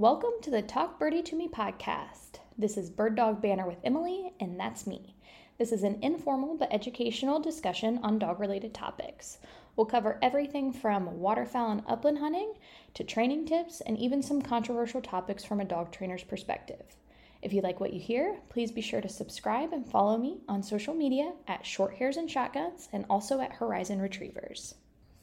Welcome to the Talk Birdie to Me podcast. This is Bird Dog Banner with Emily, and that's me. This is an informal but educational discussion on dog-related topics. We'll cover everything from waterfowl and upland hunting to training tips and even some controversial topics from a dog trainer's perspective. If you like what you hear, please be sure to subscribe and follow me on social media at Short Hairs and Shotguns and also at Horizon Retrievers.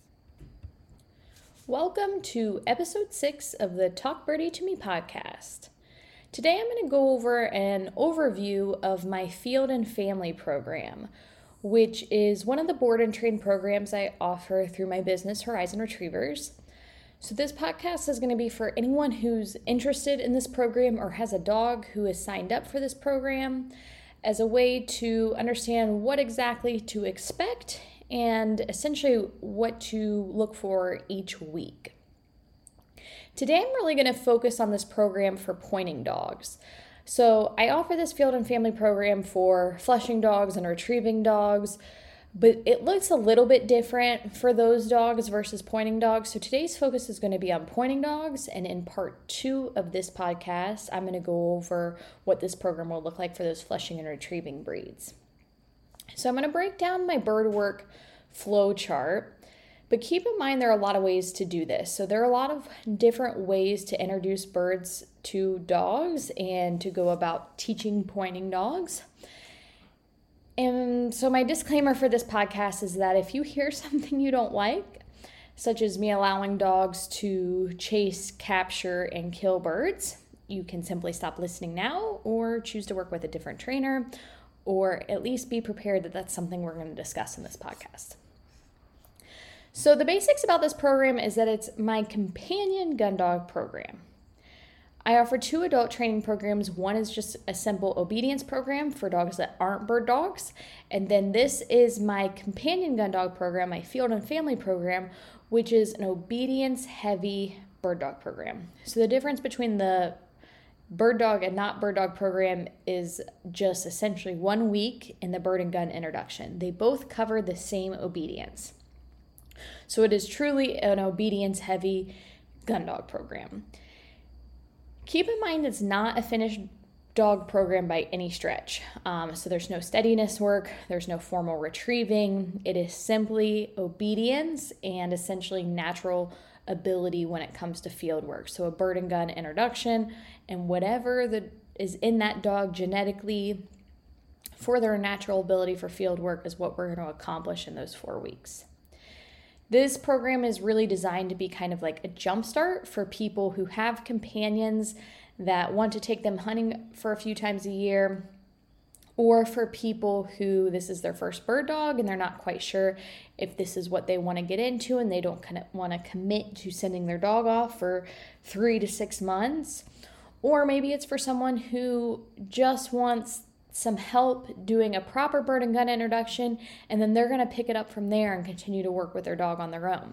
Welcome to episode 6 of the Talk Birdie to Me podcast. Today I'm going to go over an overview of my Field and Family program, which is one of the board and train programs I offer through my business Horizon Retrievers. So this podcast is going to be for anyone who's interested in this program or has a dog who is signed up for this program as a way to understand what exactly to expect and essentially what to look for each week. Today I'm really going to focus on this program for pointing dogs. So I offer this Field and Family program for flushing dogs and retrieving dogs, but it looks a little bit different for those dogs versus pointing dogs. So today's focus is going to be on pointing dogs, and in part 2 of this podcast, I'm going to go over what this program will look like for those flushing and retrieving breeds. So I'm going to break down my bird work flow chart, but keep in mind there are a lot of ways to do this. So there are a lot of different ways to introduce birds to dogs and to go about teaching pointing dogs. And so my disclaimer for this podcast is that if you hear something you don't like, such as me allowing dogs to chase, capture, and kill birds, you can simply stop listening now or choose to work with a different trainer, or at least be prepared that that's something we're going to discuss in this podcast. So the basics about this program is that it's my companion gun dog program. I offer 2 adult training programs. One is just a simple obedience program for dogs that aren't bird dogs. And then this is my companion gun dog program, my Field and Family program, which is an obedience-heavy bird dog program. So the difference between the bird dog and not bird dog program is just essentially 1 week in the bird and gun introduction. They both cover the same obedience. So it is truly an obedience-heavy gun dog program. Keep in mind it's not a finished dog program by any stretch. So there's no steadiness work, there's no formal retrieving. It is simply obedience and essentially natural ability when it comes to field work. So a bird and gun introduction and whatever is in that dog genetically for their natural ability for field work is what we're going to accomplish in those 4 weeks. This program is really designed to be kind of like a jumpstart for people who have companions that want to take them hunting for a few times a year, or for people who this is their first bird dog and they're not quite sure if this is what they want to get into and they don't kind of want to commit to sending their dog off for 3 to 6 months. Or maybe it's for someone who just wants some help doing a proper bird and gun introduction, and then they're going to pick it up from there and continue to work with their dog on their own.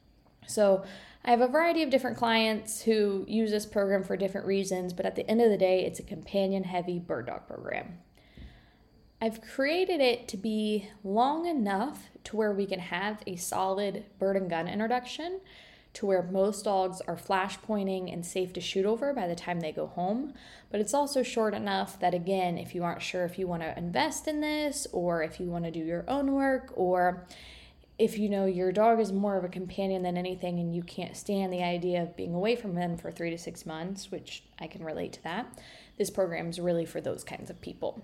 So I have a variety of different clients who use this program for different reasons, but at the end of the day, it's a companion-heavy bird dog program. I've created it to be long enough to where we can have a solid bird and gun introduction to where most dogs are flash pointing and safe to shoot over by the time they go home. But it's also short enough that, again, if you aren't sure if you want to invest in this or if you want to do your own work, or if you know your dog is more of a companion than anything and you can't stand the idea of being away from him for 3 to 6 months, which I can relate to that, this program is really for those kinds of people.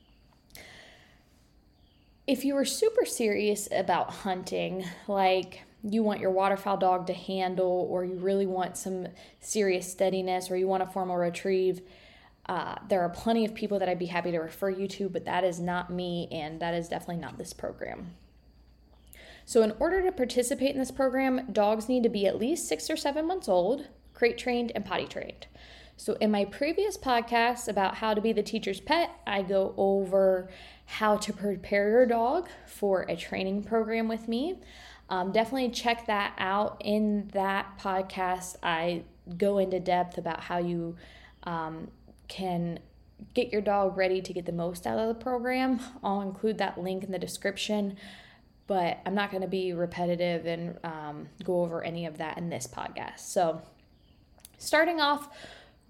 If you were super serious about hunting, like you want your waterfowl dog to handle, or you really want some serious steadiness, or you want a formal retrieve, there are plenty of people that I'd be happy to refer you to, but that is not me, and that is definitely not this program. So in order to participate in this program, dogs need to be at least 6 or 7 months old, crate trained, and potty trained. So in my previous podcast about how to be the teacher's pet, I go over how to prepare your dog for a training program with me. Definitely check that out. In that podcast, I go into depth about how you can get your dog ready to get the most out of the program. I'll include that link in the description, but I'm not going to be repetitive and go over any of that in this podcast. So starting off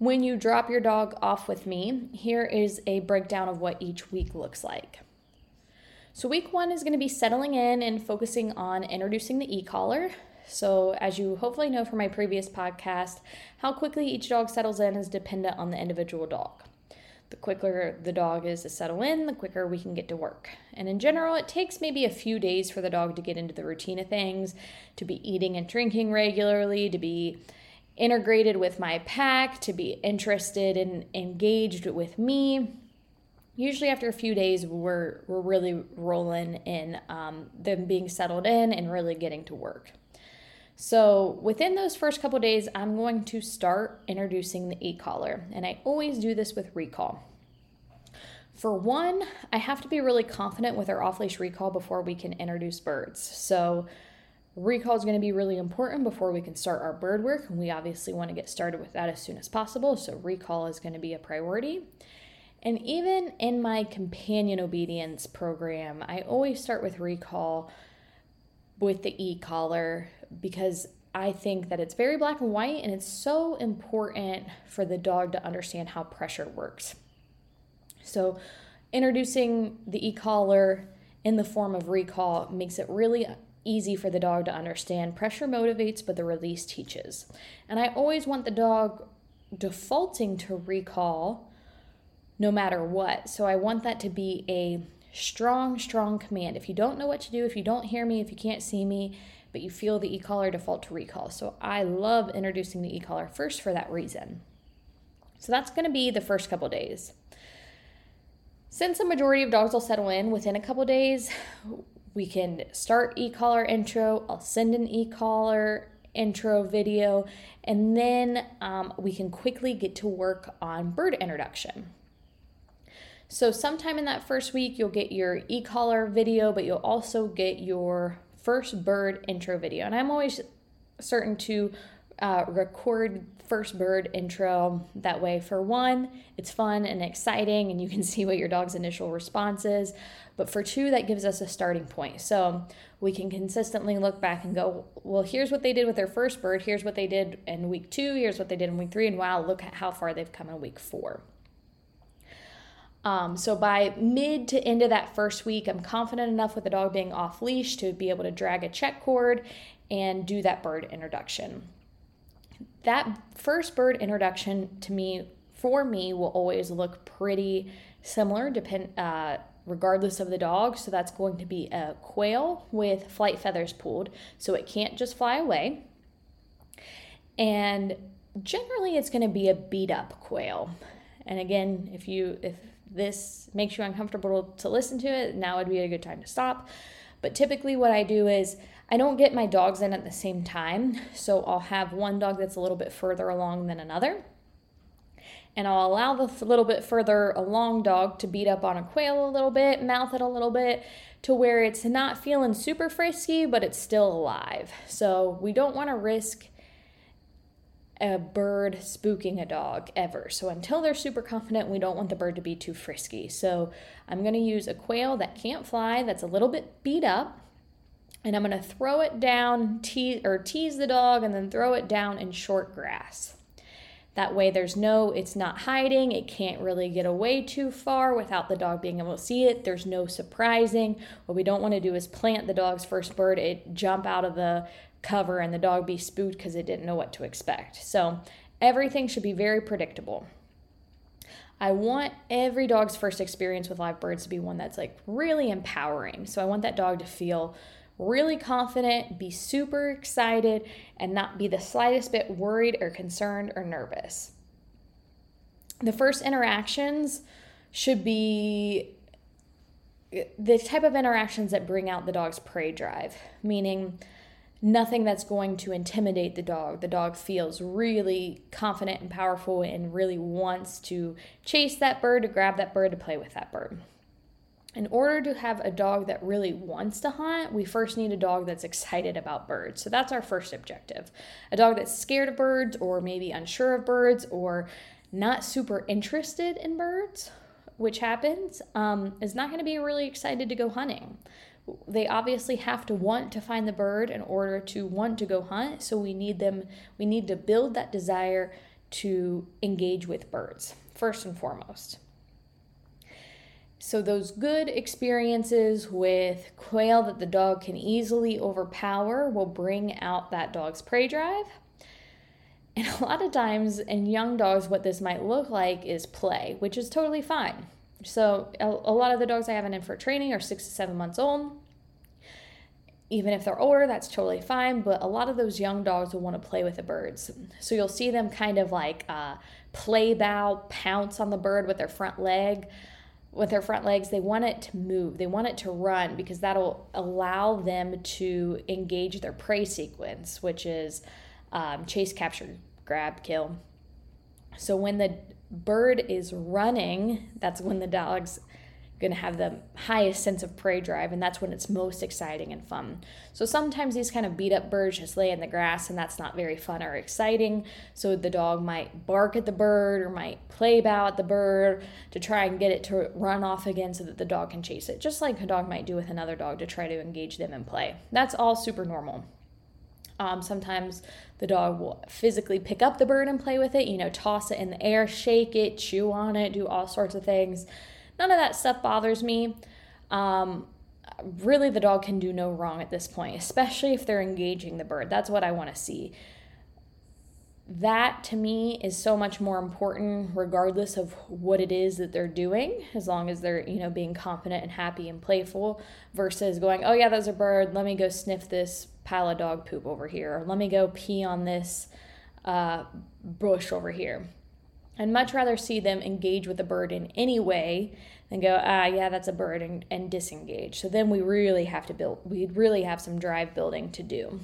When you drop your dog off with me, here is a breakdown of what each week looks like. So week 1 is going to be settling in and focusing on introducing the e-collar. So as you hopefully know from my previous podcast, how quickly each dog settles in is dependent on the individual dog. The quicker the dog is to settle in, the quicker we can get to work. And in general, it takes maybe a few days for the dog to get into the routine of things, to be eating and drinking regularly, to be integrated with my pack, to be interested and engaged with me. Usually after a few days, we're really rolling in them being settled in and really getting to work. So within those first couple days, I'm going to start introducing the e-collar, and I always do this with recall. For one, I have to be really confident with our off-leash recall before we can introduce birds. So recall is going to be really important before we can start our bird work, and we obviously want to get started with that as soon as possible, so recall is going to be a priority. And even in my companion obedience program, I always start with recall with the e-collar because I think that it's very black and white, and it's so important for the dog to understand how pressure works. So introducing the e-collar in the form of recall makes it really easy for the dog to understand. Pressure motivates, but the release teaches. And I always want the dog defaulting to recall no matter what. So I want that to be a strong command. If you don't know what to do, if you don't hear me, if you can't see me, but you feel the e-collar, default to recall. So I love introducing the e-collar first for that reason. So that's going to be the first couple days. Since the majority of dogs will settle in within a couple days, we can start e-collar intro. I'll send an e-collar intro video, and then we can quickly get to work on bird introduction. So sometime in that first week, you'll get your e-collar video, but you'll also get your first bird intro video. And I'm always certain to record first bird intro. That way, for one, it's fun and exciting, and you can see what your dog's initial response is. But for two, that gives us a starting point. So we can consistently look back and go, well, here's what they did with their first bird. Here's what they did in week 2. Here's what they did in week 3. And wow, look at how far they've come in week 4. So by mid to end of that first week, I'm confident enough with the dog being off leash to be able to drag a check cord and do that bird introduction. That first bird introduction for me will always look pretty similar regardless of the dog. So that's going to be a quail with flight feathers pulled, so it can't just fly away. And generally it's going to be a beat up quail. And again, if this makes you uncomfortable to listen to it, now would be a good time to stop. But typically what I do is I don't get my dogs in at the same time. So I'll have one dog that's a little bit further along than another. And I'll allow the little bit further along dog to beat up on a quail a little bit, mouth it a little bit, to where it's not feeling super frisky, but it's still alive. So we don't want to risk a bird spooking a dog ever. So until they're super confident, we don't want the bird to be too frisky. So I'm going to use a quail that can't fly, that's a little bit beat up, and I'm going to throw it down, tease the dog, and then throw it down in short grass. That way it's not hiding, it can't really get away too far without the dog being able to see it. There's no surprising. What we don't want to do is plant the dog's first bird, it jump out of the cover and the dog be spooked because it didn't know what to expect. So everything should be very predictable. I want every dog's first experience with live birds to be one that's like really empowering. So I want that dog to feel really confident, be super excited, and not be the slightest bit worried or concerned or nervous. The first interactions should be the type of interactions that bring out the dog's prey drive, meaning nothing that's going to intimidate the dog. The dog feels really confident and powerful and really wants to chase that bird, to grab that bird, to play with that bird. In order to have a dog that really wants to hunt, we first need a dog that's excited about birds. So that's our first objective. A dog that's scared of birds, or maybe unsure of birds, or not super interested in birds, which happens, is not going to be really excited to go hunting. They obviously have to want to find the bird in order to want to go hunt. So we need to build that desire to engage with birds, first and foremost. So those good experiences with quail that the dog can easily overpower will bring out that dog's prey drive. And a lot of times in young dogs, what this might look like is play, which is totally fine. So a lot of the dogs I have in for training are 6 to 7 months old. Even if they're older, that's totally fine. But a lot of those young dogs will want to play with the birds. So you'll see them kind of like play bow, pounce on the bird with their front leg. With their front legs, they want it to move. They want it to run because that'll allow them to engage their prey sequence, which is chase, capture, grab, kill. So when the bird is running, that's when the dog's going to have the highest sense of prey drive, and that's when it's most exciting and fun. So sometimes these kind of beat up birds just lay in the grass, and that's not very fun or exciting. So the dog might bark at the bird or might play bow at the bird to try and get it to run off again so that the dog can chase it, just like a dog might do with another dog to try to engage them in play. That's all super normal. Sometimes the dog will physically pick up the bird and play with it, toss it in the air, shake it, chew on it, do all sorts of things. None of that stuff bothers me. Really, the dog can do no wrong at this point, especially if they're engaging the bird. That's what I want to see. That, to me, is so much more important regardless of what it is that they're doing, as long as they're, being confident and happy and playful, versus going, oh, yeah, there's a bird. Let me go sniff this pile of dog poop over here. Or let me go pee on this bush over here. I'd much rather see them engage with the bird in any way than go, yeah, that's a bird, and disengage. So then we really have some drive building to do.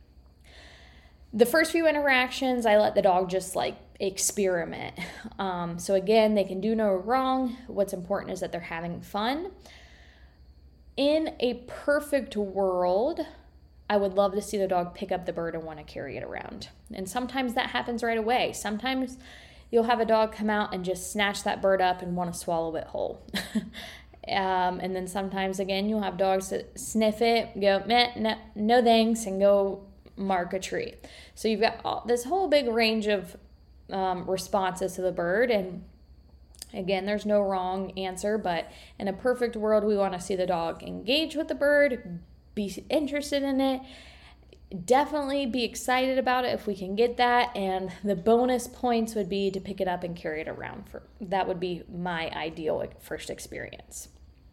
The first few interactions, I let the dog just experiment. So again, they can do no wrong. What's important is that they're having fun. In a perfect world, I would love to see the dog pick up the bird and want to carry it around. And sometimes that happens right away. Sometimes you'll have a dog come out and just snatch that bird up and want to swallow it whole. And then sometimes, again, you'll have dogs that sniff it, go, meh, no thanks, and go mark a tree. So you've got this whole big range of responses to the bird. And again, there's no wrong answer, but in a perfect world, we want to see the dog engage with the bird, be interested in it, definitely be excited about it if we can get that, and the bonus points would be to pick it up and carry it around. That would be my ideal first experience.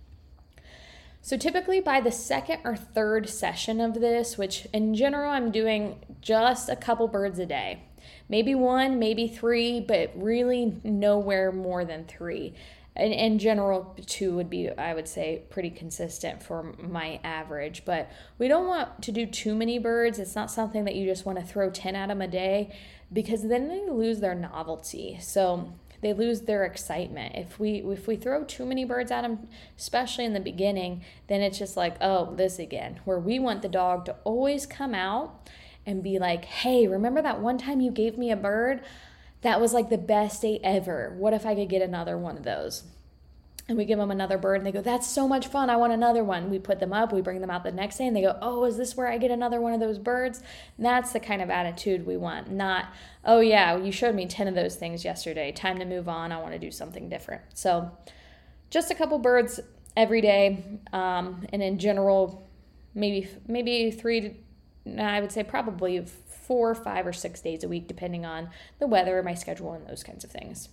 So typically by the second or third session of this, which in general I'm doing just a couple birds a day, maybe 1, maybe 3, but really nowhere more than 3. And in general, 2 would be, I would say, pretty consistent for my average. But we don't want to do too many birds. It's not something that you just want to throw 10 at them a day, because then they lose their novelty. So they lose their excitement. If we throw too many birds at them, especially in the beginning, then it's just like, oh, this again. Where we want the dog to always come out and be like, hey, remember that one time you gave me a bird? That was like the best day ever. What if I could get another one of those? And we give them another bird and they go, that's so much fun. I want another one. We put them up, we bring them out the next day and they go, oh, is this where I get another one of those birds? And that's the kind of attitude we want. Not, oh yeah, you showed me 10 of those things yesterday. Time to move on. I want to do something different. So just a couple birds every day. And in general, maybe 3 to, I would say probably 4, 5, or 6 days a week, depending on the weather, my schedule, and those kinds of things.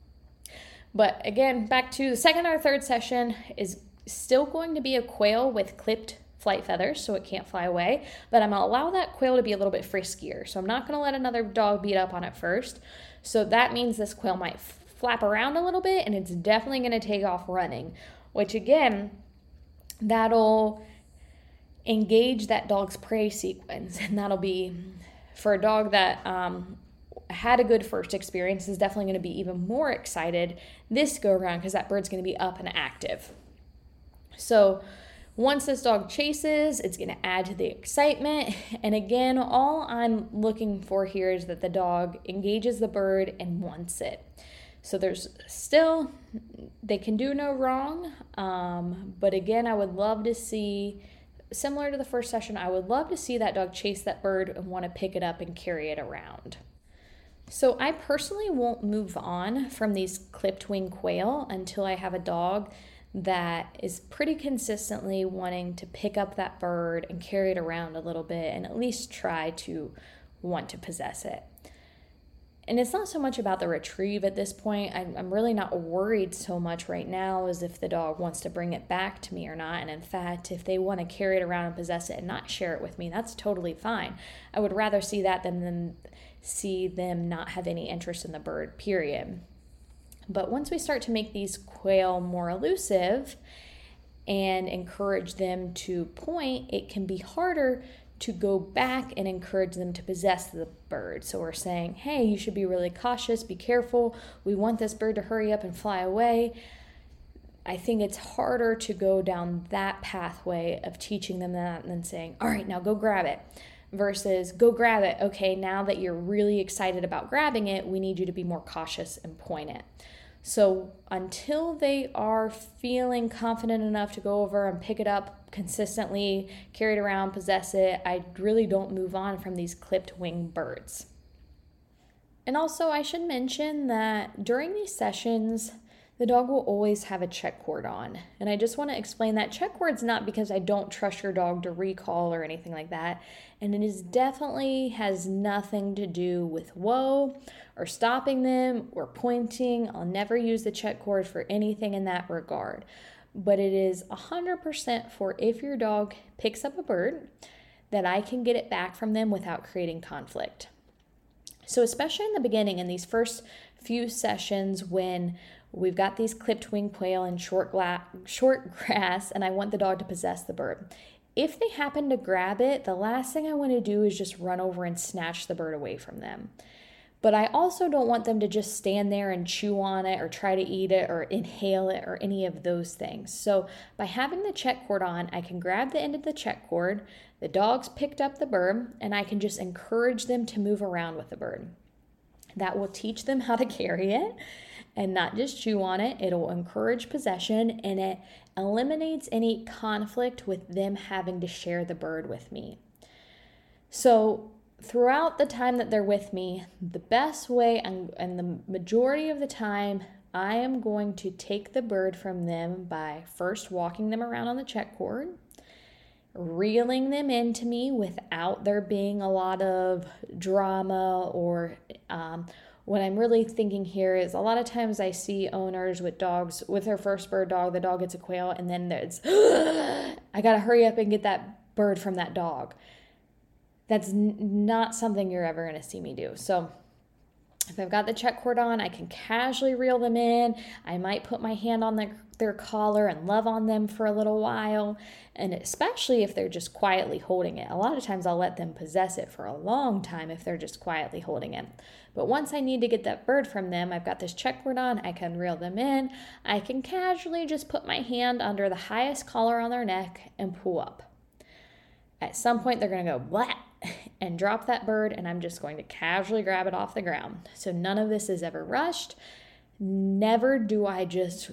But again, back to the second or third session is still going to be a quail with clipped flight feathers, so it can't fly away. But I'm going to allow that quail to be a little bit friskier. So I'm not going to let another dog beat up on it first. So that means this quail might flap around a little bit, and it's definitely going to take off running, which again, that'll engage that dog's prey sequence. And that'll be, for a dog that had a good first experience, is definitely going to be even more excited this go around because that bird's going to be up and active. So once this dog chases, it's going to add to the excitement. And again, all I'm looking for here is that the dog engages the bird and wants it. So there's still, they can do no wrong. But again, I would love to see, similar to the first session, I would love to see that dog chase that bird and want to pick it up and carry it around. So I personally won't move on from these clipped wing quail until I have a dog that is pretty consistently wanting to pick up that bird and carry it around a little bit and at least try to want to possess it. And it's not so much about the retrieve at this point. I'm really not worried so much right now as if the dog wants to bring it back to me or not. And in fact, if they want to carry it around and possess it and not share it with me, that's totally fine. I would rather see that than see them not have any interest in the bird, period. But once we start to make these quail more elusive and encourage them to point, it can be harder to go back and encourage them to possess the bird. So we're saying, hey, you should be really cautious, be careful. We want this bird to hurry up and fly away. I think it's harder to go down that pathway of teaching them that and then saying, all right, now go grab it, versus go grab it. Okay, now that you're really excited about grabbing it, we need you to be more cautious and point it. So until they are feeling confident enough to go over and pick it up consistently, carry it around, possess it, I really don't move on from these clipped wing birds. And also I should mention that during these sessions, the dog will always have a check cord on. And I just want to explain that check cord's not because I don't trust your dog to recall or anything like that. And it is definitely has nothing to do with whoa or stopping them or pointing. I'll never use the check cord for anything in that regard. But it is 100% for if your dog picks up a bird, that I can get it back from them without creating conflict. So especially in the beginning, in these first few sessions when we've got these clipped wing quail in short grass and I want the dog to possess the bird. If they happen to grab it, the last thing I want to do is just run over and snatch the bird away from them. But I also don't want them to just stand there and chew on it or try to eat it or inhale it or any of those things. So by having the check cord on, I can grab the end of the check cord, the dog's picked up the bird, and I can just encourage them to move around with the bird. That will teach them how to carry it and not just chew on it. It'll encourage possession and it eliminates any conflict with them having to share the bird with me. So throughout the time that they're with me, the best way and the majority of the time, I am going to take the bird from them by first walking them around on the check cord, reeling them into me without there being a lot of drama or what I'm really thinking here is a lot of times I see owners with dogs, with their first bird dog, the dog gets a quail, and then there's, I gotta hurry up and get that bird from that dog. That's not something you're ever gonna see me do. So if I've got the check cord on, I can casually reel them in. I might put my hand on their collar and love on them for a little while, and especially if they're just quietly holding it. A lot of times I'll let them possess it for a long time if they're just quietly holding it. But once I need to get that bird from them, I've got this check cord on, I can reel them in. I can casually just put my hand under the highest collar on their neck and pull up. At some point they're going to go blah and drop that bird, and I'm just going to casually grab it off the ground. So none of this is ever rushed. Never do I just,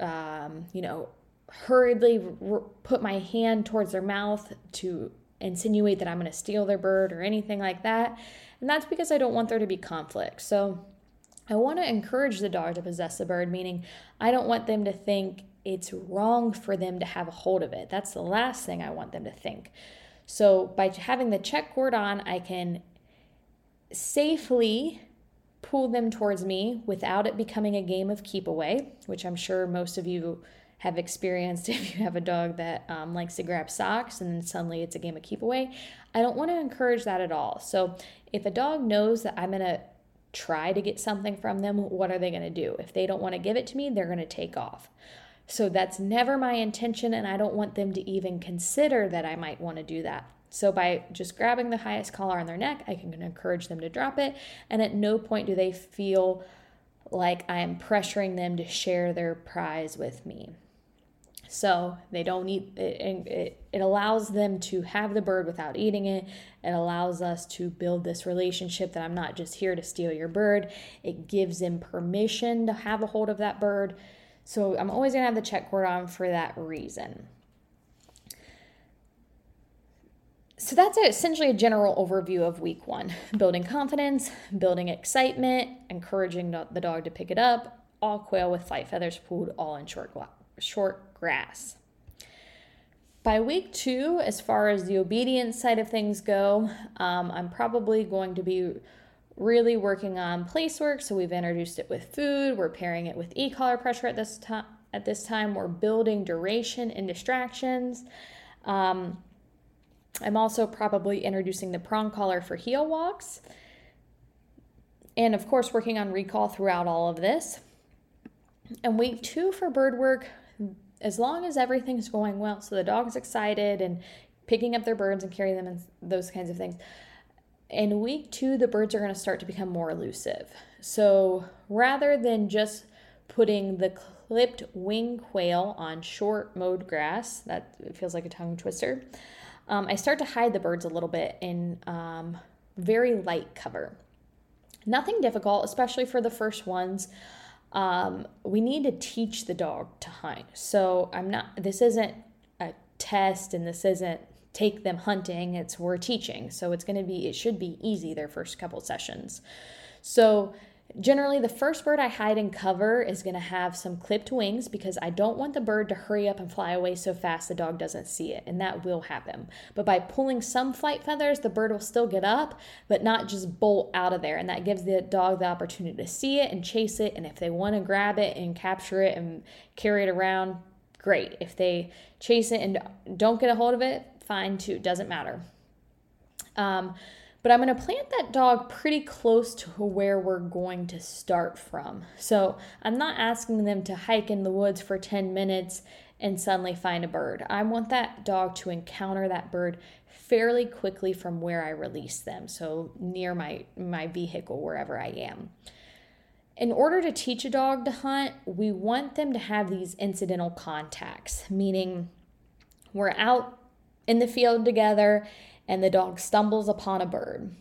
hurriedly put my hand towards their mouth to insinuate that I'm going to steal their bird or anything like that. And that's because I don't want there to be conflict. So I want to encourage the dog to possess the bird, meaning I don't want them to think it's wrong for them to have a hold of it. That's the last thing I want them to think. So by having the check cord on, I can safely pull them towards me without it becoming a game of keep away, which I'm sure most of you have experienced if you have a dog that likes to grab socks and then suddenly it's a game of keep away. I don't want to encourage that at all. So if a dog knows that I'm going to try to get something from them, what are they going to do? If they don't want to give it to me, they're going to take off. So that's never my intention, and I don't want them to even consider that I might want to do that. So by just grabbing the highest collar on their neck, I can encourage them to drop it, and at no point do they feel like I am pressuring them to share their prize with me. So they don't eat it. It allows them to have the bird without eating it. It allows us to build this relationship that I'm not just here to steal your bird. It gives them permission to have a hold of that bird. So I'm always going to have the check cord on for that reason. So that's essentially a general overview of week 1. Building confidence, building excitement, encouraging the dog to pick it up, all quail with flight feathers pulled, all in short grass. By week 2, as far as the obedience side of things go, I'm probably going to be really working on place work. So we've introduced it with food. We're pairing it with e-collar pressure at this time. We're building duration and distractions. I'm also probably introducing the prong collar for heel walks. And of course, working on recall throughout all of this. And week 2 for bird work, as long as everything's going well, so the dog's excited and picking up their birds and carrying them and those kinds of things. In week 2, the birds are going to start to become more elusive. So rather than just putting the clipped wing quail on short mowed grass, that feels like a tongue twister, I start to hide the birds a little bit in very light cover. Nothing difficult, especially for the first ones. We need to teach the dog to hunt. So this isn't a test and this isn't take them hunting. We're teaching. So it should be easy their first couple sessions. So generally, the first bird I hide in cover is going to have some clipped wings because I don't want the bird to hurry up and fly away so fast the dog doesn't see it, and that will happen. But by pulling some flight feathers, the bird will still get up, but not just bolt out of there, and that gives the dog the opportunity to see it and chase it, and if they want to grab it and capture it and carry it around, great. If they chase it and don't get a hold of it, fine too, doesn't matter. But I'm going to plant that dog pretty close to where we're going to start from. So I'm not asking them to hike in the woods for 10 minutes and suddenly find a bird. I want that dog to encounter that bird fairly quickly from where I release them. So near my vehicle, wherever I am. In order to teach a dog to hunt, we want them to have these incidental contacts, meaning we're out in the field together and the dog stumbles upon a bird.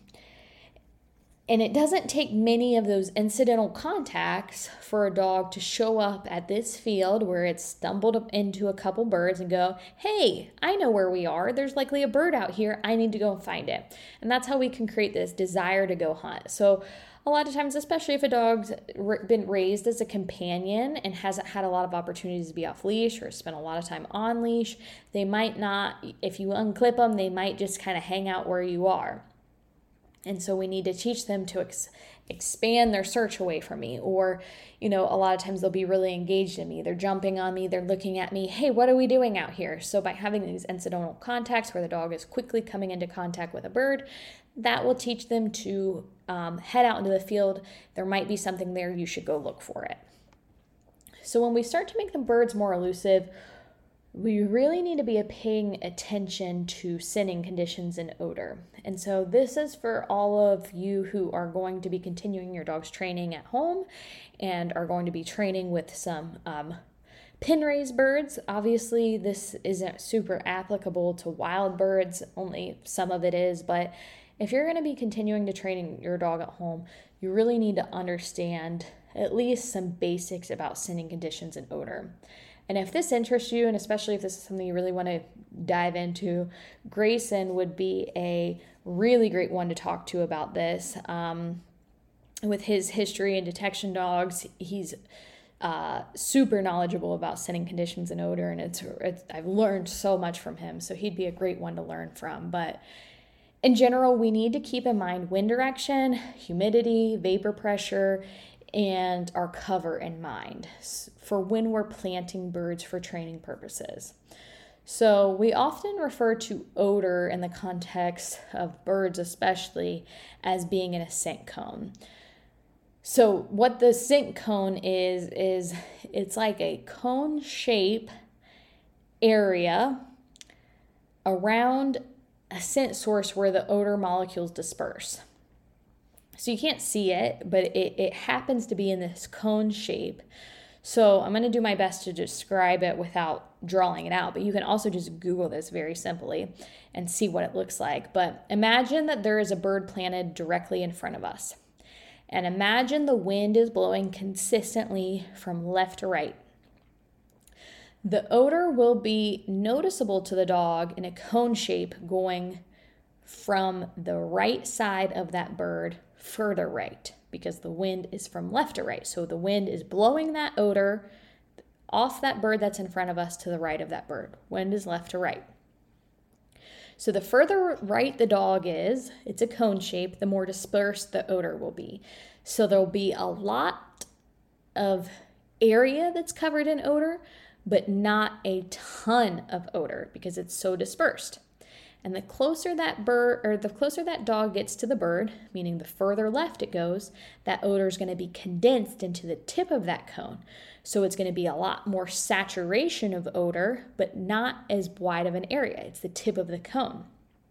And it doesn't take many of those incidental contacts for a dog to show up at this field where it's stumbled into a couple birds and go, hey, I know where we are. There's likely a bird out here. I need to go and find it. And that's how we can create this desire to go hunt. So a lot of times, especially if a dog's been raised as a companion and hasn't had a lot of opportunities to be off leash or spend a lot of time on leash, they might not, if you unclip them, they might just kind of hang out where you are. And so we need to teach them to expand their search away from me. Or, a lot of times they'll be really engaged in me. They're jumping on me. They're looking at me. Hey, what are we doing out here? So by having these incidental contacts where the dog is quickly coming into contact with a bird, that will teach them to head out into the field. There might be something there. You should go look for it. So when we start to make the birds more elusive, we really need to be paying attention to scenting conditions and odor. And so this is for all of you who are going to be continuing your dog's training at home and are going to be training with some pen raised birds. Obviously, this isn't super applicable to wild birds, only some of it is, but if you're going to be continuing to train your dog at home, you really need to understand at least some basics about scenting conditions and odor. And if this interests you, and especially if this is something you really want to dive into, Grayson would be a really great one to talk to about this. With his history and detection dogs, he's super knowledgeable about scenting conditions and odor, and I've learned so much from him, so he'd be a great one to learn from. But in general, we need to keep in mind wind direction, humidity, vapor pressure, and our cover in mind for when we're planting birds for training purposes. So we often refer to odor in the context of birds especially as being in a scent cone. So what the scent cone is it's like a cone shape area around a scent source where the odor molecules disperse. So you can't see it, but it happens to be in this cone shape. So I'm going to do my best to describe it without drawing it out, but you can also just Google this very simply and see what it looks like. But imagine that there is a bird planted directly in front of us. And imagine the wind is blowing consistently from left to right. The odor will be noticeable to the dog in a cone shape going from the right side of that bird further right, because the wind is from left to right. So the wind is blowing that odor off that bird that's in front of us to the right of that bird. Wind is left to right. So the further right the dog is, it's a cone shape, the more dispersed the odor will be. So there'll be a lot of area that's covered in odor, but not a ton of odor because it's so dispersed. And the closer that dog gets to the bird, meaning the further left it goes, that odor is going to be condensed into the tip of that cone. So it's going to be a lot more saturation of odor, but not as wide of an area. It's the tip of the cone.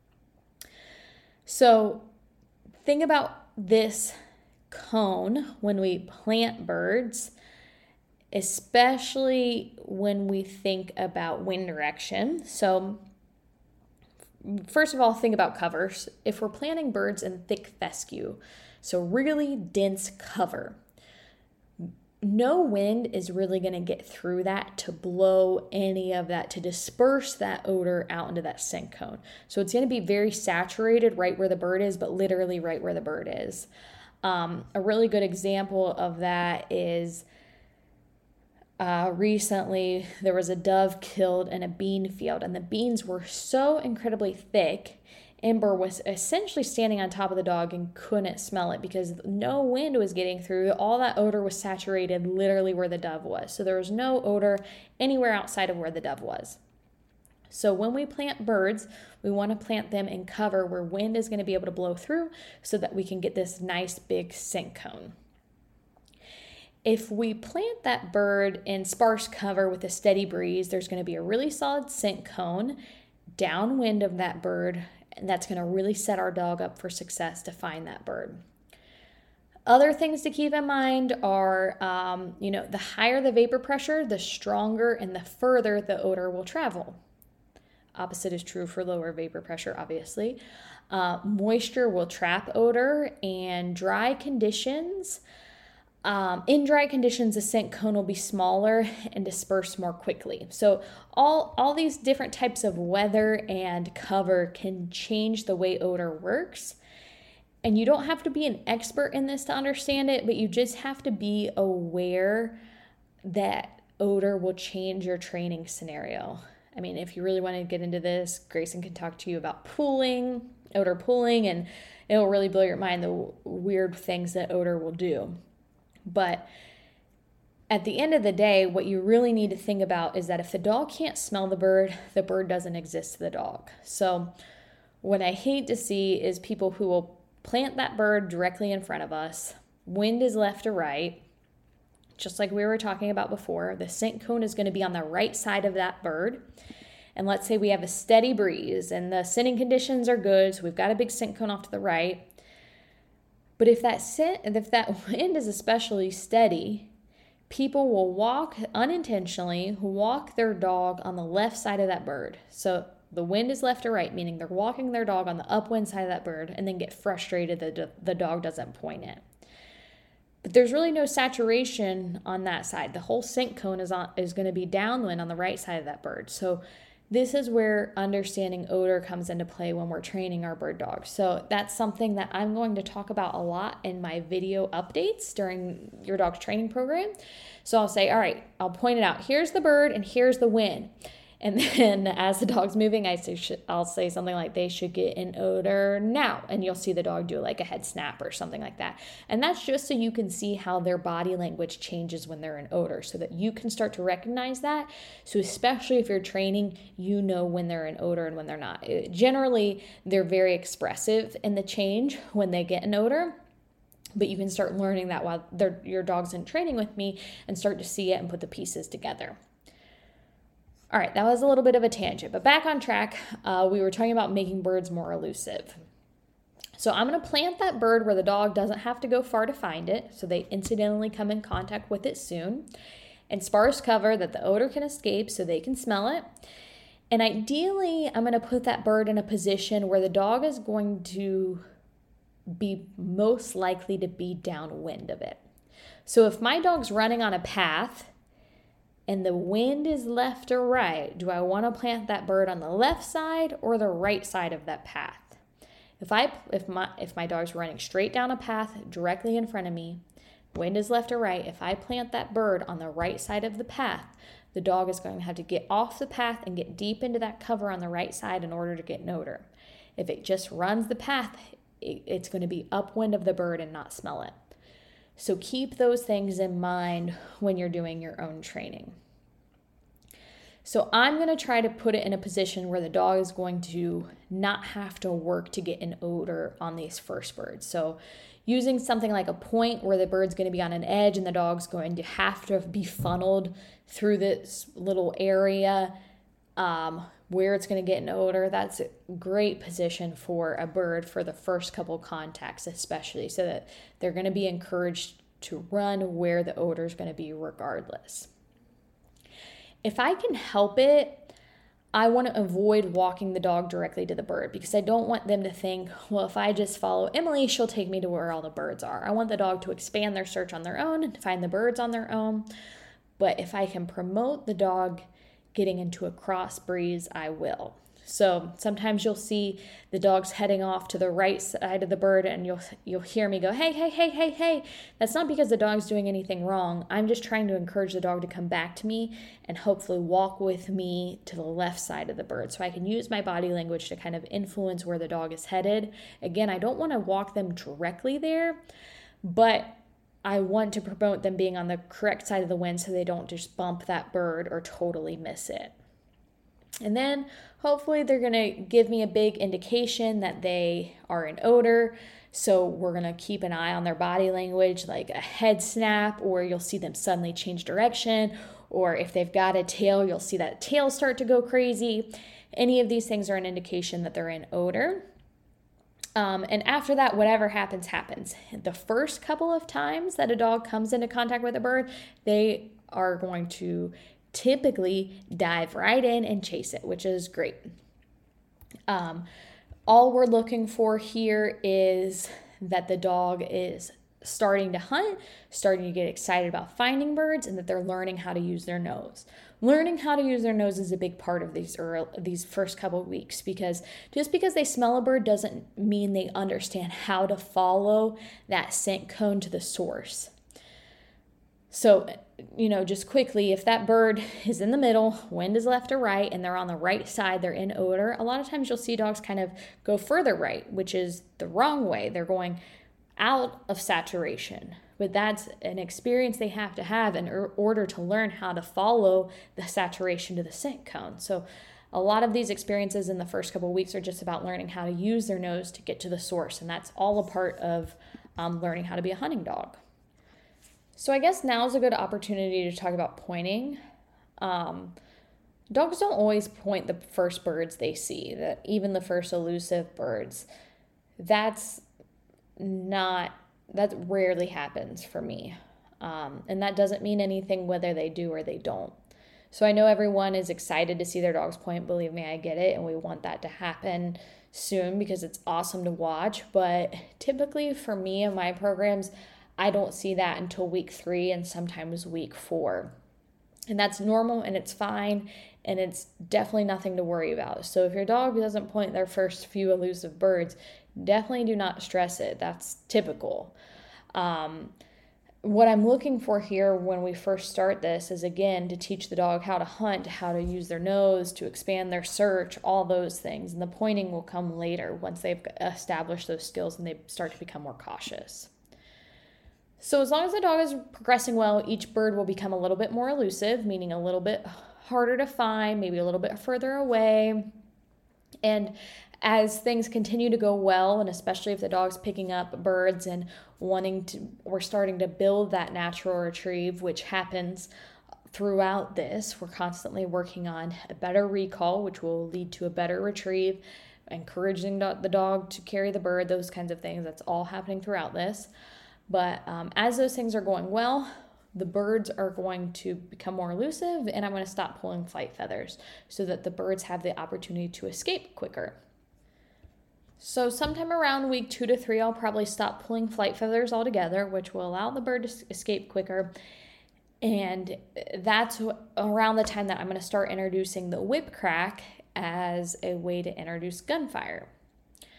So think about this cone when we plant birds, especially when we think about wind direction. So first of all, think about covers. If we're planting birds in thick fescue, so really dense cover, no wind is really going to get through that to blow any of that, to disperse that odor out into that scent cone. So it's going to be very saturated right where the bird is, but literally right where the bird is. A really good example of that is recently there was a dove killed in a bean field, and the beans were so incredibly thick. Ember was essentially standing on top of the dog and couldn't smell it because no wind was getting through. All that odor was saturated literally where the dove was. So there was no odor anywhere outside of where the dove was. So when we plant birds, we want to plant them in cover where wind is going to be able to blow through so that we can get this nice big scent cone. If we plant that bird in sparse cover with a steady breeze, there's going to be a really solid scent cone downwind of that bird, and that's going to really set our dog up for success to find that bird. Other things to keep in mind are, the higher the vapor pressure, the stronger and the further the odor will travel. Opposite is true for lower vapor pressure, obviously. Moisture will trap odor, and dry conditions. In dry conditions, the scent cone will be smaller and disperse more quickly. So all these different types of weather and cover can change the way odor works. And you don't have to be an expert in this to understand it, but you just have to be aware that odor will change your training scenario. I mean, if you really want to get into this, Grayson can talk to you about odor pooling, and it'll really blow your mind the weird things that odor will do. But at the end of the day, what you really need to think about is that if the dog can't smell the bird doesn't exist to the dog. So what I hate to see is people who will plant that bird directly in front of us. Wind is left to right. Just like we were talking about before, the scent cone is going to be on the right side of that bird. And let's say we have a steady breeze and the scenting conditions are good, so we've got a big scent cone off to the right. But if that wind is especially steady, people will unintentionally walk their dog on the left side of that bird. So the wind is left to right, meaning they're walking their dog on the upwind side of that bird, and then get frustrated that the dog doesn't point it. But there's really no saturation on that side. The whole scent cone is going to be downwind on the right side of that bird. So this is where understanding odor comes into play when we're training our bird dogs. So that's something that I'm going to talk about a lot in my video updates during your dog's training program. So I'll say, all right, I'll point it out. Here's the bird and here's the wind. And then as the dog's moving, I'll say something like, they should get an odor now. And you'll see the dog do like a head snap or something like that. And that's just so you can see how their body language changes when they're in odor, so that you can start to recognize that. So especially if you're training, you know when they're in odor and when they're not. Generally, they're very expressive in the change when they get an odor. But you can start learning that while your dog's in training with me and start to see it and put the pieces together. All right, that was a little bit of a tangent, but back on track, we were talking about making birds more elusive. So I'm going to plant that bird where the dog doesn't have to go far to find it, so they incidentally come in contact with it soon, and sparse cover that the odor can escape so they can smell it. And ideally, I'm going to put that bird in a position where the dog is going to be most likely to be downwind of it. So if my dog's running on a path and the wind is left or right, do I want to plant that bird on the left side or the right side of that path? If my dog's running straight down a path directly in front of me, wind is left or right, if I plant that bird on the right side of the path, the dog is going to have to get off the path and get deep into that cover on the right side in order to get an odor. If it just runs the path, it's going to be upwind of the bird and not smell it. So keep those things in mind when you're doing your own training. So I'm going to try to put it in a position where the dog is going to not have to work to get an odor on these first birds. So using something like a point where the bird's going to be on an edge and the dog's going to have to be funneled through this little area where it's going to get an odor, that's a great position for a bird for the first couple contacts especially, so that they're going to be encouraged to run where the odor is going to be regardless. If I can help it, I want to avoid walking the dog directly to the bird because I don't want them to think, well, if I just follow Emily, she'll take me to where all the birds are. I want the dog to expand their search on their own and to find the birds on their own. But if I can promote the dog getting into a cross breeze, I will. So sometimes you'll see the dogs heading off to the right side of the bird and you'll hear me go, hey, hey, hey, hey, hey. That's not because the dog's doing anything wrong. I'm just trying to encourage the dog to come back to me and hopefully walk with me to the left side of the bird so I can use my body language to kind of influence where the dog is headed. Again, I don't want to walk them directly there, but I want to promote them being on the correct side of the wind so they don't just bump that bird or totally miss it. And then hopefully they're going to give me a big indication that they are an odor. So we're going to keep an eye on their body language, like a head snap, or you'll see them suddenly change direction. Or if they've got a tail, you'll see that tail start to go crazy. Any of these things are an indication that they're in odor. And after that, whatever happens, happens. The first couple of times that a dog comes into contact with a bird, they are going to typically dive right in and chase it, which is great. All we're looking for here is that the dog is starting to hunt, starting to get excited about finding birds, and that they're learning how to use their nose. Learning how to use their nose is a big part of these first couple of weeks, because just because they smell a bird doesn't mean they understand how to follow that scent cone to the source. So, just quickly, if that bird is in the middle, wind is left or right, and they're on the right side, they're in odor, a lot of times you'll see dogs kind of go further right, which is the wrong way. They're going out of saturation. But that's an experience they have to have in order to learn how to follow the saturation to the scent cone. So a lot of these experiences in the first couple of weeks are just about learning how to use their nose to get to the source. And that's all a part of learning how to be a hunting dog. So I guess now's a good opportunity to talk about pointing. Dogs don't always point the first birds they see, that even the first elusive birds. That rarely happens for me. And that doesn't mean anything whether they do or they don't. So I know everyone is excited to see their dogs point. Believe me, I get it. And we want that to happen soon because it's awesome to watch. But typically for me and my programs, I don't see that until week 3 and sometimes week 4. And that's normal and it's fine. And it's definitely nothing to worry about. So if your dog doesn't point their first few elusive birds, definitely do not stress it. That's typical. What I'm looking for here when we first start this is, again, to teach the dog how to hunt, how to use their nose, to expand their search, all those things. And the pointing will come later once they've established those skills and they start to become more cautious. So as long as the dog is progressing well, each bird will become a little bit more elusive, meaning a little bit harder to find, maybe a little bit further away. And as things continue to go well, and especially if the dog's picking up birds and we're starting to build that natural retrieve, which happens throughout this. We're constantly working on a better recall, which will lead to a better retrieve, encouraging the dog to carry the bird, those kinds of things. That's all happening throughout this. But as those things are going well, the birds are going to become more elusive, and I'm going to stop pulling flight feathers so that the birds have the opportunity to escape quicker. So sometime around week 2 to 3, I'll probably stop pulling flight feathers altogether, which will allow the bird to escape quicker. And that's around the time that I'm going to start introducing the whip crack as a way to introduce gunfire.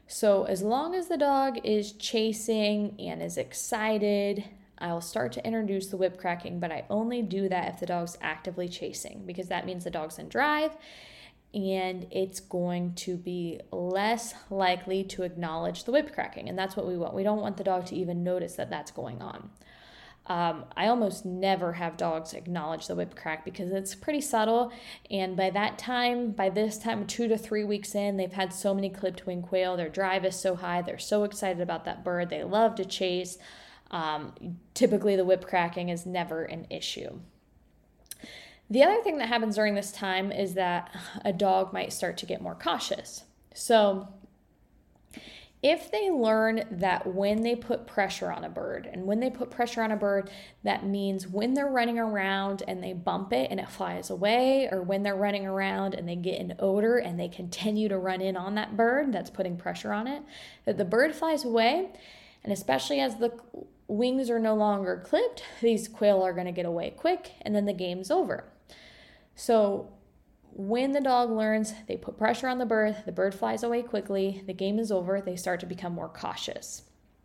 So as long as the dog is chasing and is excited, I'll start to introduce the whip cracking, but I only do that if the dog's actively chasing, because that means the dog's in drive and it's going to be less likely to acknowledge the whip cracking. And that's what we want. We don't want the dog to even notice that that's going on. I almost never have dogs acknowledge the whip crack because it's pretty subtle. And by this time, 2 to 3 weeks in, they've had so many clipped wing quail. Their drive is so high. They're so excited about that bird. They love to chase. Typically, the whip cracking is never an issue. The other thing that happens during this time is that a dog might start to get more cautious. So if they learn that when they put pressure on a bird, and when they put pressure on a bird, that means when they're running around and they bump it and it flies away, or when they're running around and they get an odor and they continue to run in on that bird that's putting pressure on it, that the bird flies away, and especially as the wings are no longer clipped, these quail are going to get away quick, and then the game's over. So when the dog learns they put pressure on the bird flies away quickly, the game is over, they start to become more cautious.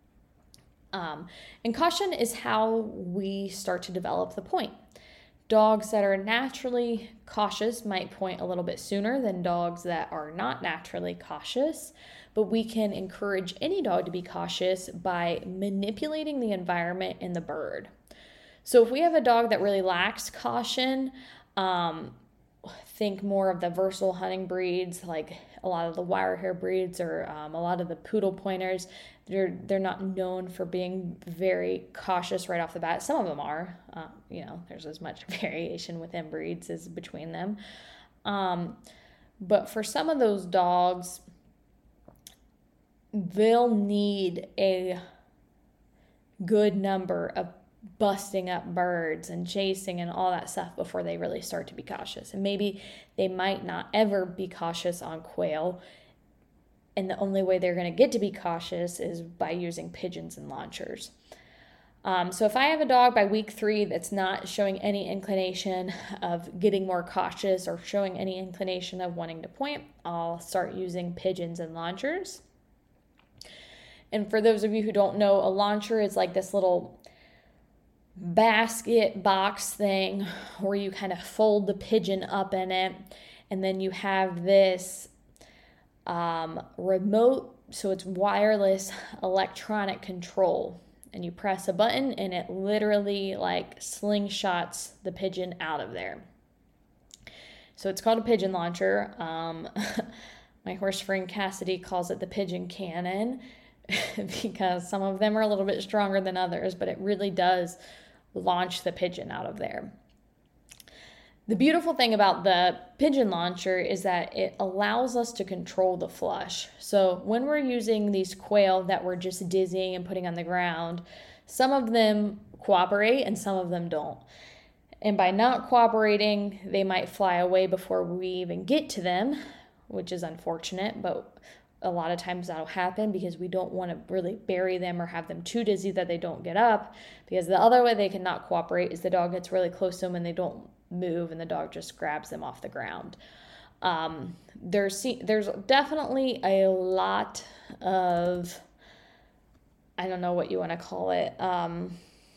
And caution is how we start to develop the point. Dogs that are naturally cautious might point a little bit sooner than dogs that are not naturally cautious, but we can encourage any dog to be cautious by manipulating the environment and the bird. So if we have a dog that really lacks caution, think more of the versatile hunting breeds, like a lot of the wire hair breeds, or a lot of the poodle pointers. They're not known for being very cautious right off the bat. Some of them are. There's as much variation within breeds as between them. But for some of those dogs, they'll need a good number of busting up birds and chasing and all that stuff before they really start to be cautious. And maybe they might not ever be cautious on quail, and the only way they're going to get to be cautious is by using pigeons and launchers. So if I have a dog by week 3 that's not showing any inclination of getting more cautious or showing any inclination of wanting to point, I'll start using pigeons and launchers. And for those of you who don't know, a launcher is like this little basket box thing where you kind of fold the pigeon up in it, and then you have this remote, so it's wireless electronic control, and you press a button and it literally like slingshots the pigeon out of there. So it's called a pigeon launcher. My horse friend Cassidy calls it the pigeon cannon because some of them are a little bit stronger than others, but it really does launch the pigeon out of there. The beautiful thing about the pigeon launcher is that it allows us to control the flush. So when we're using these quail that we're just dizzying and putting on the ground, some of them cooperate and some of them don't. And by not cooperating, they might fly away before we even get to them, which is unfortunate, but a lot of times that'll happen because we don't want to really bury them or have them too dizzy that they don't get up, because the other way they cannot cooperate is the dog gets really close to them and they don't move and the dog just grabs them off the ground. There's definitely a lot of, I don't know what you want to call it, a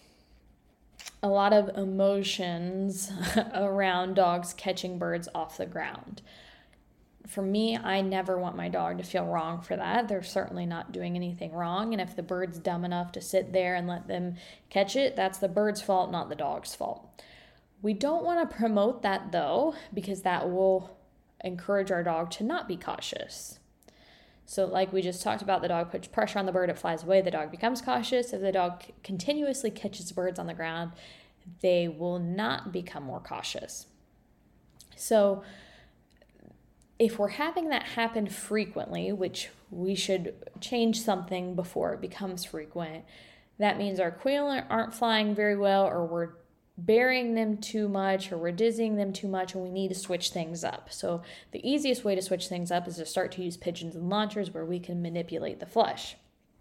lot of emotions around dogs catching birds off the ground. For me, I never want my dog to feel wrong for that. They're certainly not doing anything wrong. And if the bird's dumb enough to sit there and let them catch it, that's the bird's fault, not the dog's fault. We don't want to promote that though, because that will encourage our dog to not be cautious. So like we just talked about, the dog puts pressure on the bird, it flies away, the dog becomes cautious. If the dog continuously catches birds on the ground, they will not become more cautious. So if we're having that happen frequently, which we should change something before it becomes frequent, that means our quail aren't flying very well, or we're burying them too much, or we're dizzying them too much, and we need to switch things up. So the easiest way to switch things up is to start to use pigeons and launchers where we can manipulate the flush.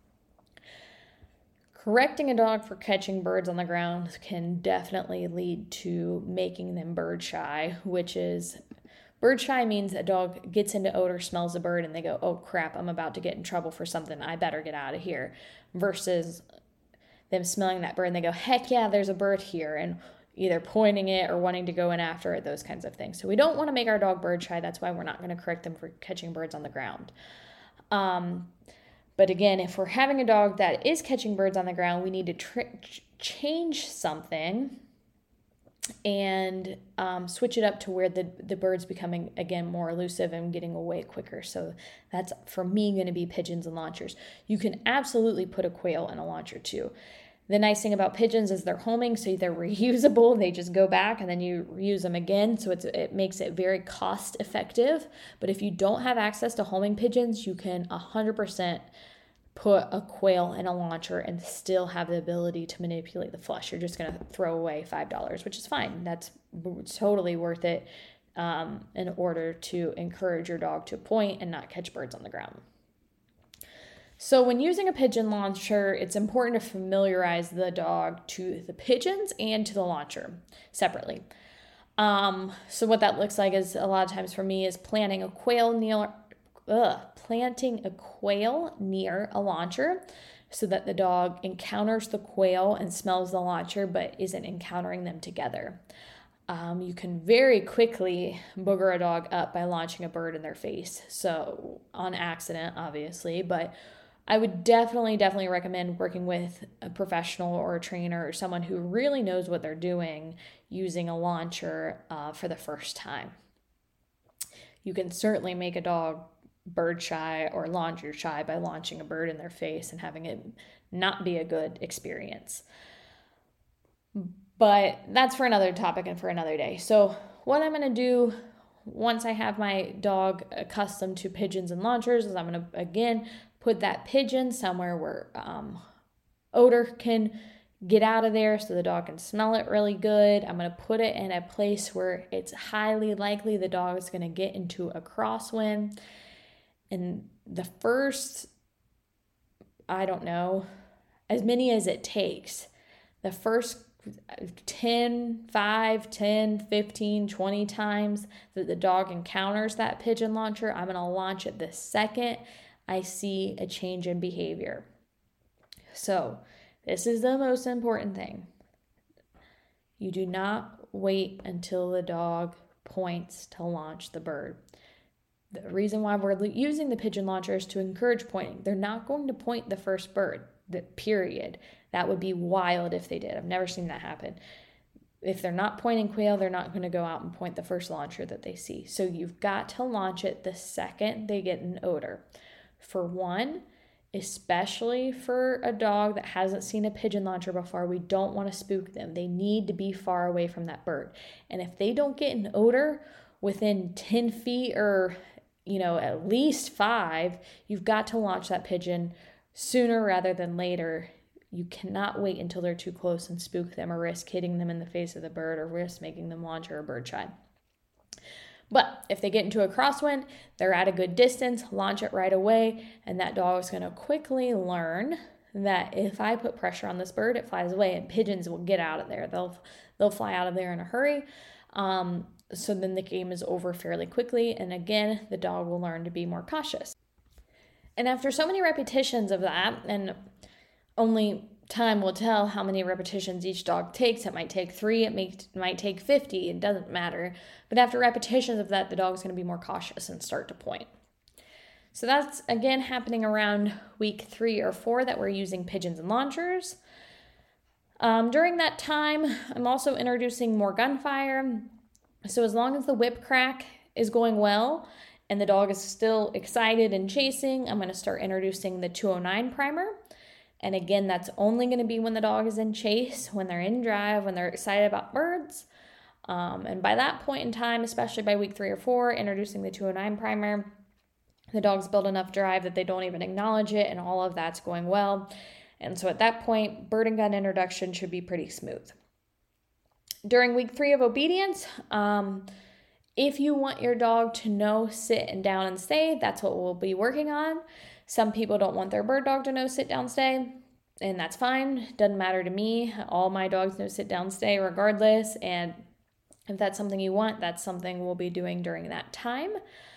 Correcting a dog for catching birds on the ground can definitely lead to making them bird shy, which is Bird shy means a dog gets into odor, smells a bird, and they go, oh crap, I'm about to get in trouble for something. I better get out of here. Versus them smelling that bird and they go, heck yeah, there's a bird here, and either pointing it or wanting to go in after it, those kinds of things. So we don't want to make our dog bird shy. That's why we're not going to correct them for catching birds on the ground. But again, if we're having a dog that is catching birds on the ground, we need to change something and switch it up to where the bird's becoming, again, more elusive and getting away quicker. So that's, for me, going to be pigeons and launchers. You can absolutely put a quail in a launcher too. The nice thing about pigeons is they're homing, so they're reusable. They just go back and then you reuse them again. So it makes it very cost effective. But if you don't have access to homing pigeons, you can 100% put a quail in a launcher and still have the ability to manipulate the flush. You're just going to throw away $5, which is fine. That's totally worth it in order to encourage your dog to point and not catch birds on the ground. So when using a pigeon launcher, it's important to familiarize the dog to the pigeons and to the launcher separately. So what that looks like is, a lot of times for me, is planting a quail near a launcher so that the dog encounters the quail and smells the launcher but isn't encountering them together. You can very quickly booger a dog up by launching a bird in their face. So on accident, obviously, but I would definitely recommend working with a professional or a trainer or someone who really knows what they're doing using a launcher for the first time. You can certainly make a dog bird shy or launcher shy by launching a bird in their face and having it not be a good experience. But that's for another topic and for another day. So what I'm going to do once I have my dog accustomed to pigeons and launchers is I'm going to, again, put that pigeon somewhere where odor can get out of there so the dog can smell it really good. I'm going to put it in a place where it's highly likely the dog is going to get into a crosswind. And the first, as many as it takes, the first 5, 10, 15, 20 times that the dog encounters that pigeon launcher, I'm going to launch it the second I see a change in behavior. So this is the most important thing. You do not wait until the dog points to launch the bird. The reason why we're using the pigeon launcher is to encourage pointing. They're not going to point the first bird, period. That would be wild if they did. I've never seen that happen. If they're not pointing quail, they're not going to go out and point the first launcher that they see. So you've got to launch it the second they get an odor. For one, especially for a dog that hasn't seen a pigeon launcher before, we don't want to spook them. They need to be far away from that bird. And if they don't get an odor within 10 feet or, at least 5, you've got to launch that pigeon sooner rather than later. You cannot wait until they're too close and spook them or risk hitting them in the face of the bird or risk making them launcher or bird shy. But if they get into a crosswind, they're at a good distance, launch it right away, and that dog is going to quickly learn that if I put pressure on this bird, it flies away, and pigeons will get out of there. They'll fly out of there in a hurry. So then the game is over fairly quickly, and again, the dog will learn to be more cautious. And after so many repetitions of that, and only time will tell how many repetitions each dog takes. It might take 3, it might take 50, it doesn't matter. But after repetitions of that, the dog's going to be more cautious and start to point. So that's, again, happening around week 3 or 4 that we're using pigeons and launchers. During that time, I'm also introducing more gunfire. So as long as the whip crack is going well and the dog is still excited and chasing, I'm going to start introducing the 209 primer. And again, that's only going to be when the dog is in chase, when they're in drive, when they're excited about birds. And by that point in time, especially by week 3 or 4, introducing the 209 primer, the dog's built enough drive that they don't even acknowledge it, and all of that's going well. And so at that point, bird and gun introduction should be pretty smooth. During week 3 of obedience, if you want your dog to know, sit, and down and stay, that's what we'll be working on. Some people don't want their bird dog to know, sit, down, stay, and that's fine. Doesn't matter to me. All my dogs know sit, down, stay regardless, and If that's something you want, that's something we'll be doing during that time.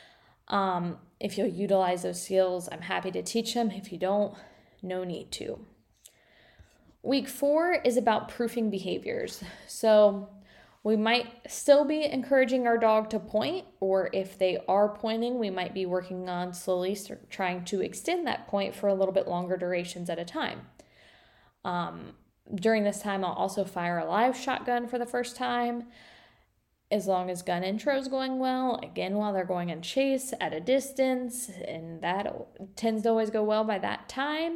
If you'll utilize those skills, I'm happy to teach them. If you don't, no need to. Week 4 is about proofing behaviors. So we might still be encouraging our dog to point, or if they are pointing, we might be working on slowly trying to extend that point for a little bit longer durations at a time. During this time, I'll also fire a live shotgun for the first time. As long as gun intro is going well, again, while they're going in chase at a distance, and that tends to always go well by that time.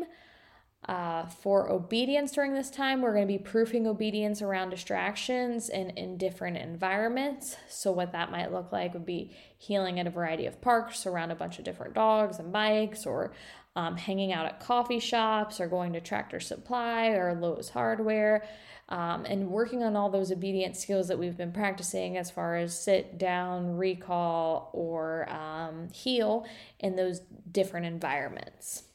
For obedience during this time, we're going to be proofing obedience around distractions and in different environments. So what that might look like would be heeling at a variety of parks around a bunch of different dogs and bikes, or hanging out at coffee shops, or going to Tractor Supply or Lowe's Hardware, and working on all those obedience skills that we've been practicing as far as sit, down, recall, or heel in those different environments.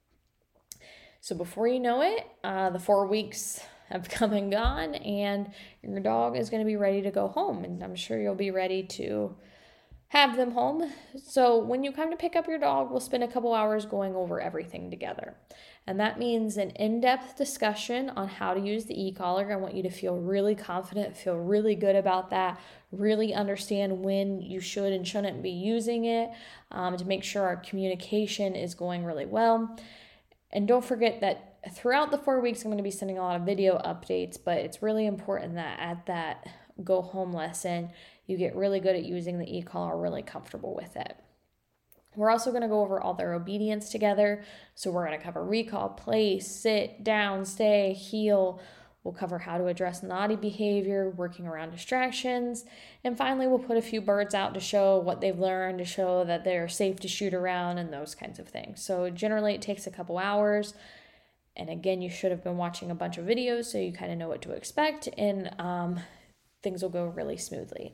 So before you know it, the 4 weeks have come and gone, and your dog is going to be ready to go home, and I'm sure you'll be ready to have them home. So when you come to pick up your dog, we'll spend a couple hours going over everything together. And that means an in-depth discussion on how to use the e-collar. I want you to feel really confident, feel really good about that, really understand when you should and shouldn't be using it, to make sure our communication is going really well. And don't forget that throughout the 4 weeks, I'm going to be sending a lot of video updates, but it's really important that at that go home lesson, you get really good at using the e-collar, really comfortable with it. We're also going to go over all their obedience together. So we're going to cover recall, place, sit, down, stay, heel. We'll cover how to address naughty behavior, working around distractions. And finally, we'll put a few birds out to show what they've learned, to show that they're safe to shoot around and those kinds of things. So generally it takes a couple hours. And again, you should have been watching a bunch of videos so you kind of know what to expect, and things will go really smoothly.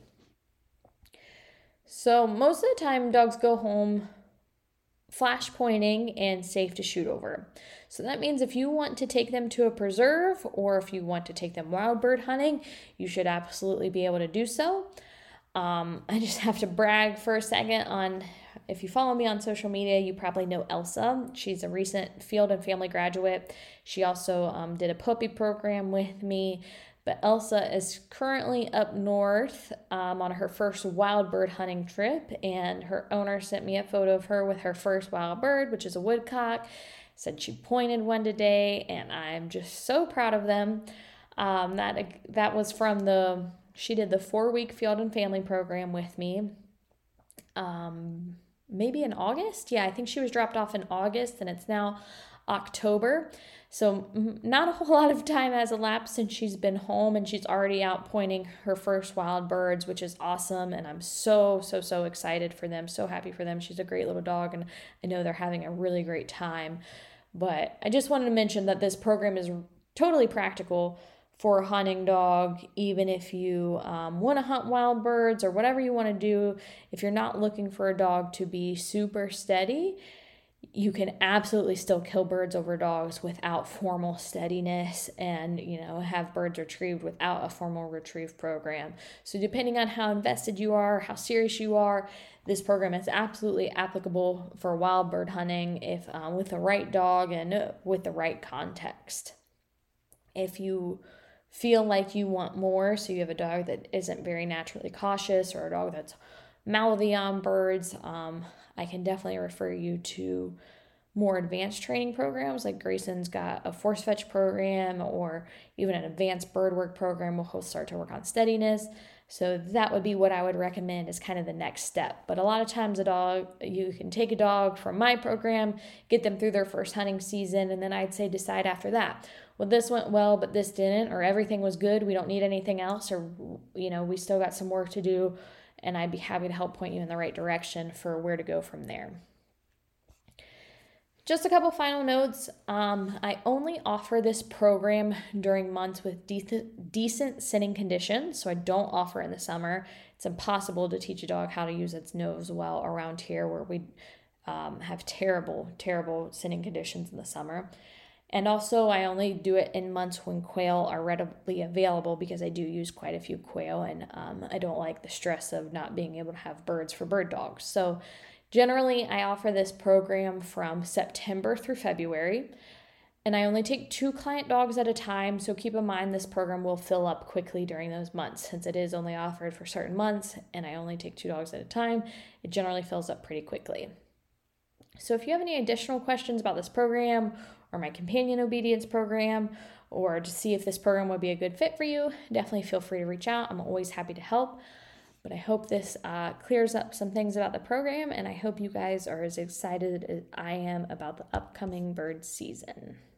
So most of the time, dogs go home flash pointing and safe to shoot over. So that means if you want to take them to a preserve, or if you want to take them wild bird hunting, you should absolutely be able to do so. I just have to brag for a second on, if you follow me on social media, you probably know Elsa. She's a recent Field and Family graduate. She also did a puppy program with me. But Elsa is currently up north on her first wild bird hunting trip, and her owner sent me a photo of her with her first wild bird, which is a woodcock. Said she pointed one today, and I'm just so proud of them. That was from she did the 4-week Field and Family program with me. Maybe in August. Yeah, I think she was dropped off in August, and it's now October. So not a whole lot of time has elapsed since she's been home, and she's already out pointing her first wild birds, which is awesome. And I'm so excited for them. So happy for them. She's a great little dog, and I know they're having a really great time. But I just wanted to mention that this program is totally practical for a hunting dog, even if you want to hunt wild birds or whatever you want to do. If you're not looking for a dog to be super steady, you can absolutely still kill birds over dogs without formal steadiness, and have birds retrieved without a formal retrieve program. So depending on how invested you are, how serious you are, this program is absolutely applicable for wild bird hunting if with the right dog and with the right context. If you feel like you want more, so you have a dog that isn't very naturally cautious, or a dog that's mouthy on birds, I can definitely refer you to more advanced training programs. Like Grayson's got a force fetch program, or even an advanced bird work program where he'll start to work on steadiness. So that would be what I would recommend as kind of the next step. But a lot of times you can take a dog from my program, get them through their first hunting season, and then I'd say decide after that. Well, this went well, but this didn't, or everything was good, we don't need anything else, or we still got some work to do, and I'd be happy to help point you in the right direction for where to go from there. Just a couple final notes. I only offer this program during months with decent sitting conditions, so I don't offer it in the summer. It's impossible to teach a dog how to use its nose well around here, where we have terrible sitting conditions in the summer. And also, I only do it in months when quail are readily available because I do use quite a few quail, and I don't like the stress of not being able to have birds for bird dogs. So generally, I offer this program from September through February, and I only take 2 client dogs at a time. So keep in mind this program will fill up quickly during those months. Since it is only offered for certain months and I only take 2 dogs at a time, it generally fills up pretty quickly. So if you have any additional questions about this program or my companion obedience program, or to see if this program would be a good fit for you, definitely feel free to reach out. I'm always happy to help. But I hope this clears up some things about the program, and I hope you guys are as excited as I am about the upcoming bird season.